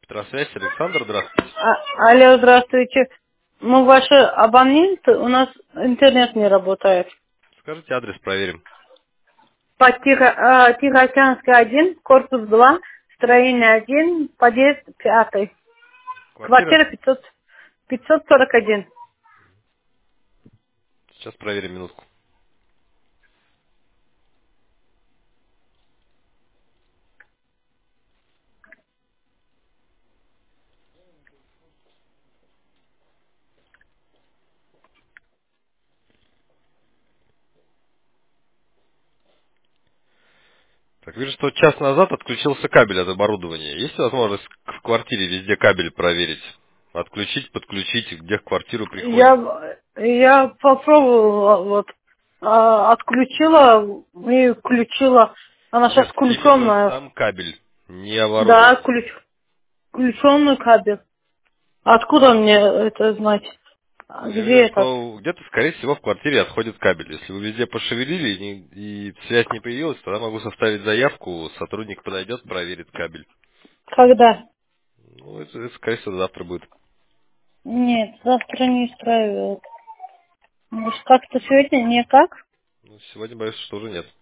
Петросвязь, Александр, здравствуйте. Алло, здравствуйте. Мы ваши абоненты, у нас интернет не работает. Скажите адрес, проверим. По Тихоокеанский 1, корпус 2, строение 1, подъезд 5. Квартира? Квартира 541. Сейчас проверим минутку. Так, вижу, что час назад отключился кабель от оборудования. Есть возможность в квартире везде кабель проверить? Отключить, подключить, где в квартиру приходит? Я попробовала, вот, отключила и включила. Она сейчас Нет, именно включенная. сам кабель, не Да, оборудование. включенный кабель. Откуда мне это знать? Я Где вижу, это? что где-то, скорее всего, в квартире отходит кабель. Если вы везде пошевелили и связь не появилась, тогда могу составить заявку, сотрудник подойдет, проверит кабель. Когда? Ну, это, скорее всего, завтра будет. Нет, завтра не устраивает. Может, как-то сегодня никак? Ну, сегодня, боюсь, что уже нет.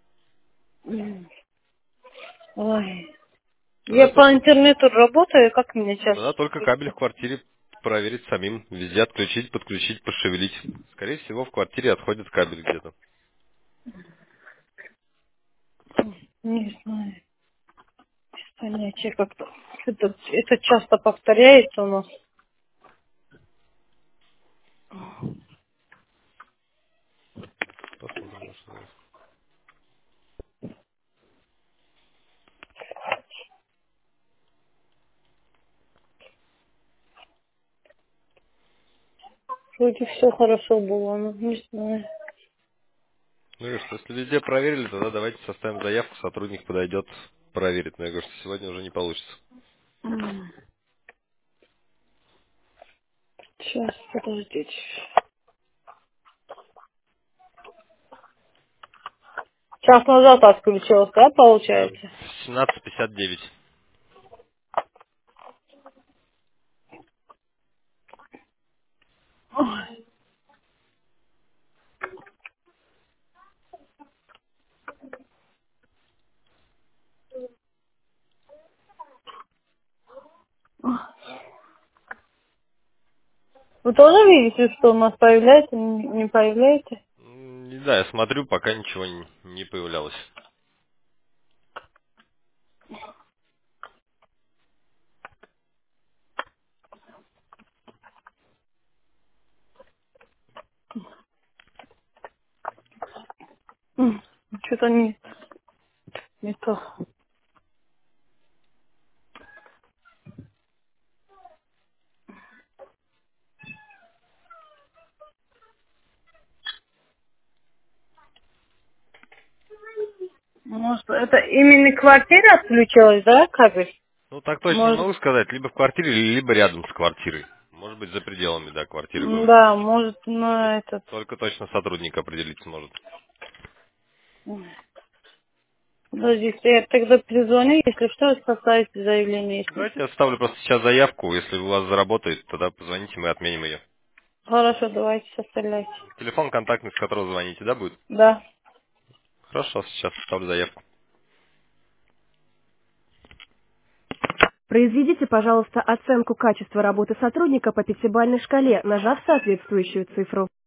Ой. Я Тогда, по интернету работаю, как мне сейчас? тогда только кабель в квартире проверить самим. Везде отключить, подключить, пошевелить. Скорее всего, в квартире отходит кабель где-то. Не знаю, без понятия как-то. Это часто повторяется у нас. Посмотрим нашу заявку. Вроде все хорошо было, но не знаю. Ну и что, если везде проверили, тогда давайте составим заявку, сотрудник подойдет, проверит. Но я говорю, что сегодня уже не получится. Сейчас, подождите. Час назад отключилась, да, Да, получается? в 17:59. Ой. Вы тоже видите, что у нас появляется, не появляется? Не знаю, я смотрю, пока ничего не появлялось. Что-то не то. Может, это именно квартира отключилась, да, кабель? Ну, так точно не Может, могу сказать. Либо в квартире, либо рядом с квартирой. Может быть, за пределами, да, квартиры будет. да, может, на этот... Только точно сотрудник определить сможет. Подождите, я тогда перезвоню, если что, составите заявление, если... Давайте я оставлю просто сейчас заявку. Если у вас заработает, тогда позвоните, мы отменим ее. Хорошо, давайте составляйте. Телефон контактный, с которого звоните, да, будет? Да. Хорошо, сейчас оставлю заявку. Произведите, пожалуйста, оценку качества работы сотрудника по пятибалльной шкале, нажав соответствующую цифру.